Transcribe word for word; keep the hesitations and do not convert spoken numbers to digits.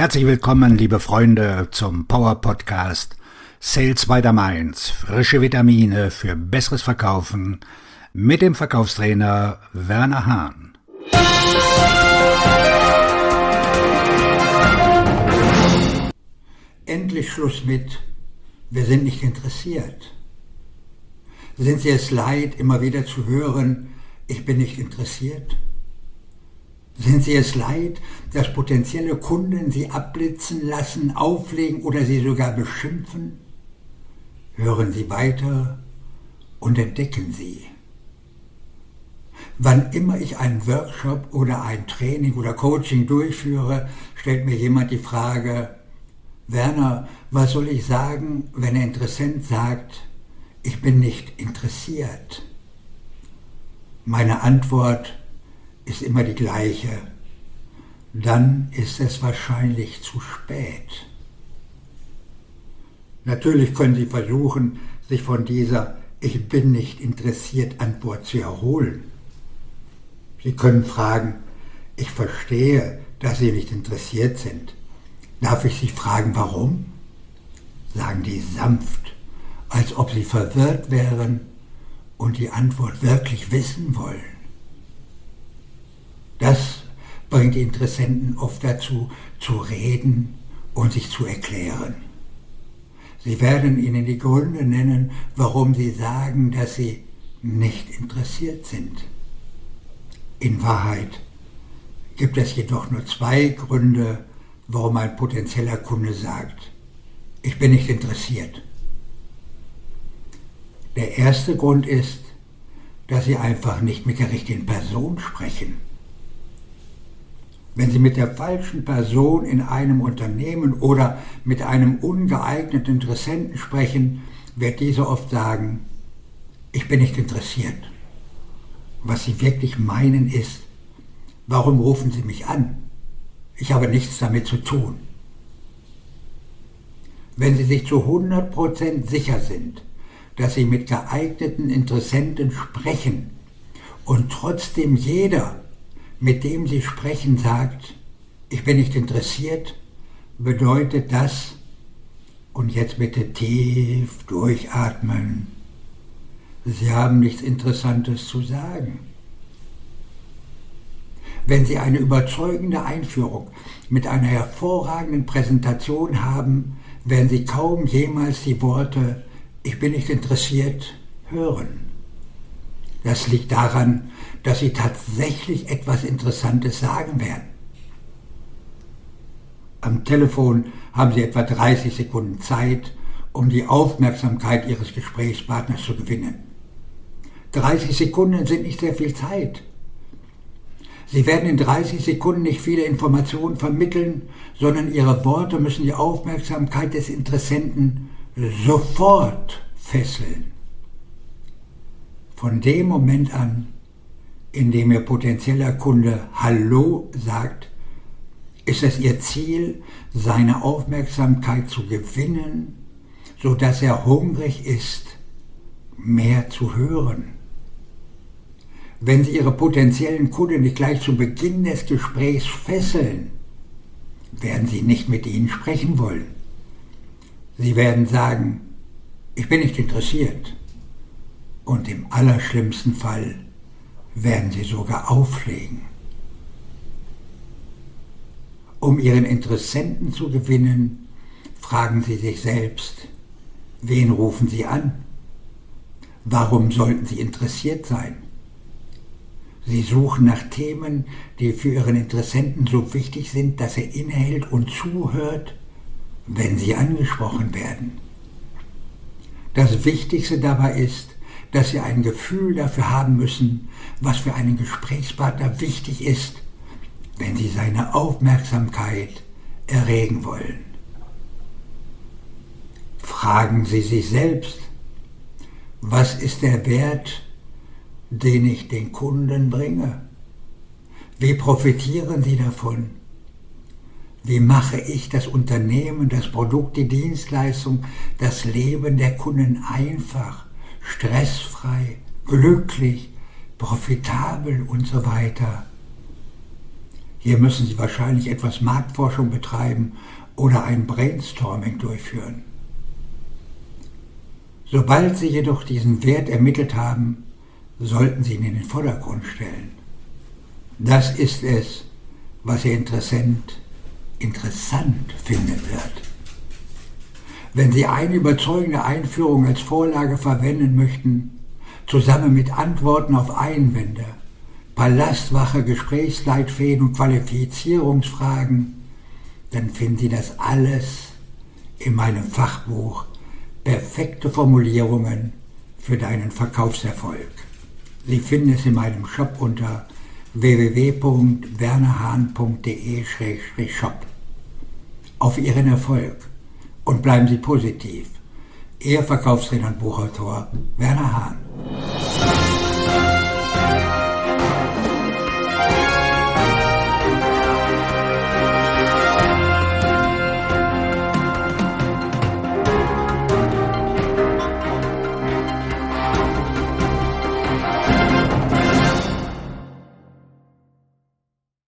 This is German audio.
Herzlich willkommen, liebe Freunde, zum Power Podcast Sales by the Mainz. Frische Vitamine für besseres Verkaufen mit dem Verkaufstrainer Werner Hahn. Endlich Schluss mit „Wir sind nicht interessiert". Sind Sie es leid, immer wieder zu hören, „Ich bin nicht interessiert"? Sind Sie es leid, dass potenzielle Kunden Sie abblitzen lassen, auflegen oder Sie sogar beschimpfen? Hören Sie weiter und entdecken Sie. Wann immer ich einen Workshop oder ein Training oder Coaching durchführe, stellt mir jemand die Frage: Werner, was soll ich sagen, wenn ein Interessent sagt, ich bin nicht interessiert? Meine Antwort ist immer die gleiche: Dann ist es wahrscheinlich zu spät. Natürlich können Sie versuchen, sich von dieser „Ich bin nicht interessiert" Antwort zu erholen. Sie können fragen: Ich verstehe, dass Sie nicht interessiert sind. Darf ich Sie fragen, warum? Sagen die sanft, als ob Sie verwirrt wären und die Antwort wirklich wissen wollen. Das bringt die Interessenten oft dazu, zu reden und sich zu erklären. Sie werden Ihnen die Gründe nennen, warum Sie sagen, dass Sie nicht interessiert sind. In Wahrheit gibt es jedoch nur zwei Gründe, warum ein potenzieller Kunde sagt, ich bin nicht interessiert. Der erste Grund ist, dass Sie einfach nicht mit der richtigen Person sprechen. Wenn Sie mit der falschen Person in einem Unternehmen oder mit einem ungeeigneten Interessenten sprechen, wird dieser oft sagen, ich bin nicht interessiert. Was Sie wirklich meinen ist, warum rufen Sie mich an? Ich habe nichts damit zu tun. Wenn Sie sich zu hundert Prozent sicher sind, dass Sie mit geeigneten Interessenten sprechen und trotzdem jeder, mit dem Sie sprechen, sagt, ich bin nicht interessiert, bedeutet das, und jetzt bitte tief durchatmen, Sie haben nichts Interessantes zu sagen. Wenn Sie eine überzeugende Einführung mit einer hervorragenden Präsentation haben, werden Sie kaum jemals die Worte „Ich bin nicht interessiert" hören. Das liegt daran, dass Sie tatsächlich etwas Interessantes sagen werden. Am Telefon haben Sie etwa dreißig Sekunden Zeit, um die Aufmerksamkeit Ihres Gesprächspartners zu gewinnen. dreißig Sekunden sind nicht sehr viel Zeit. Sie werden in dreißig Sekunden nicht viele Informationen vermitteln, sondern Ihre Worte müssen die Aufmerksamkeit des Interessenten sofort fesseln. Von dem Moment an, in dem Ihr potenzieller Kunde Hallo sagt, ist es Ihr Ziel, seine Aufmerksamkeit zu gewinnen, sodass er hungrig ist, mehr zu hören. Wenn Sie Ihre potenziellen Kunden nicht gleich zu Beginn des Gesprächs fesseln, werden Sie nicht mit ihnen sprechen wollen. Sie werden sagen, ich bin nicht interessiert. Und im allerschlimmsten Fall werden Sie sogar auflegen. Um Ihren Interessenten zu gewinnen, fragen Sie sich selbst, wen rufen Sie an? Warum sollten Sie interessiert sein? Sie suchen nach Themen, die für Ihren Interessenten so wichtig sind, dass er innehält und zuhört, wenn Sie angesprochen werden. Das Wichtigste dabei ist, dass Sie ein Gefühl dafür haben müssen, was für einen Gesprächspartner wichtig ist, wenn Sie seine Aufmerksamkeit erregen wollen. Fragen Sie sich selbst, was ist der Wert, den ich den Kunden bringe? Wie profitieren Sie davon? Wie mache ich das Unternehmen, das Produkt, die Dienstleistung, das Leben der Kunden einfach, stressfrei, glücklich, profitabel und so weiter? Hier müssen Sie wahrscheinlich etwas Marktforschung betreiben oder ein Brainstorming durchführen. Sobald Sie jedoch diesen Wert ermittelt haben, sollten Sie ihn in den Vordergrund stellen. Das ist es, was Ihr Interessent interessant finden wird. Wenn Sie eine überzeugende Einführung als Vorlage verwenden möchten, zusammen mit Antworten auf Einwände, Palastwache, Gesprächsleitfäden und Qualifizierungsfragen, dann finden Sie das alles in meinem Fachbuch Perfekte Formulierungen für deinen Verkaufserfolg. Sie finden es in meinem Shop unter w w w punkt wernerhahn punkt d e slash shop. Auf Ihren Erfolg und bleiben Sie positiv. Ihr Verkaufstrainer und Buchautor Werner Hahn.